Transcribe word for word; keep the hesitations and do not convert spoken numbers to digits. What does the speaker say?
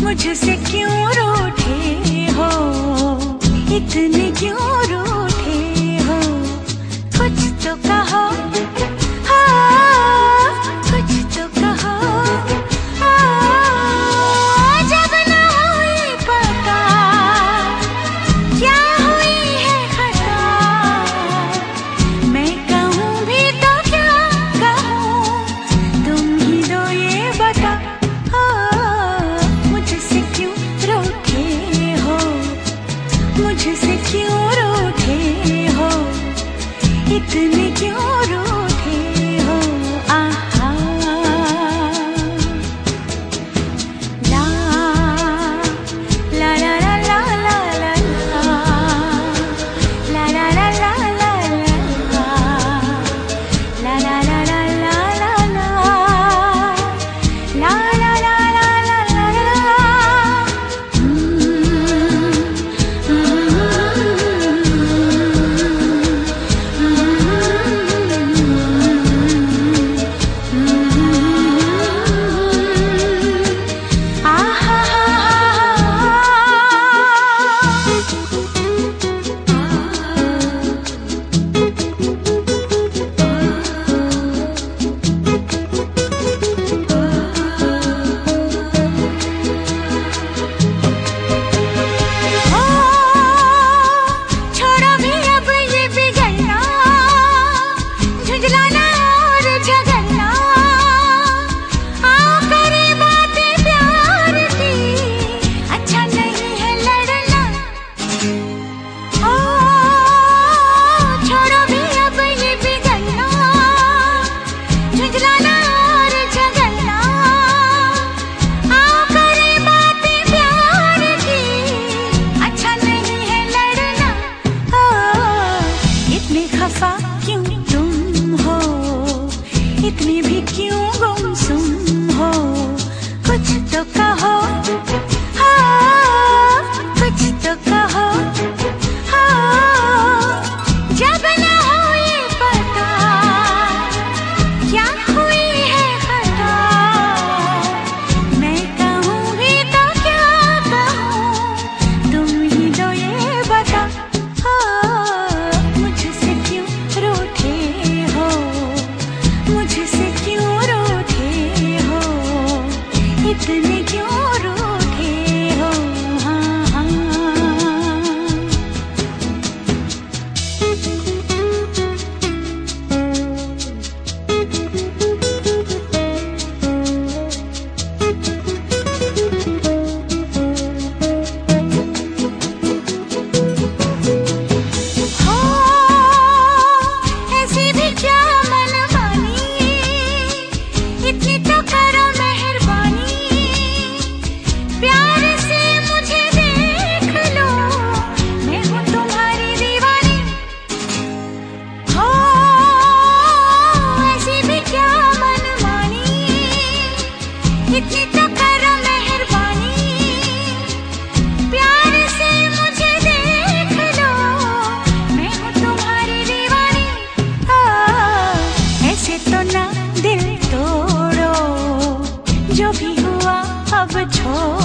मुझसे क्यों रूठे हो, इतने क्यों रूठे हो, कुछ तो कहो, हाँ कुछ तो कहो, हाँ जब न हुई पता क्या हुई है खता, मैं कहूँ भी तो क्या कहूँ, तुम ही दो ये बता। मुझसे क्यों रूठे हो, मुझसे क्यों रूठे हो, इतने क्यों रूठे हो, आहा ला ला ला ला ला ला ला ला ला ला ला ला ला ला ला ला ला ला क्यों तुम हो, इतनी भी क्यों गुमसुम हो, कुछ तो कहो, हाँ कुछ तो कहो, हाँ जब न हुई पता क्या हुई है खता, मैं कहूँ भी तो क्या कहूँ, तुम ही दो ये बता। मुझसे क्यों रूठे हो, मुझसे क्यों रूठे हो, इतने क्यों रूठे हो, हाँ हाँ इतनी तो करो मेहरबानी, प्यार से मुझे देख लो, मैं हूँ तुम्हारी दीवानी, ऐसे तो ना दिल तोड़ो, जो भी हुआ अब छोड़ो।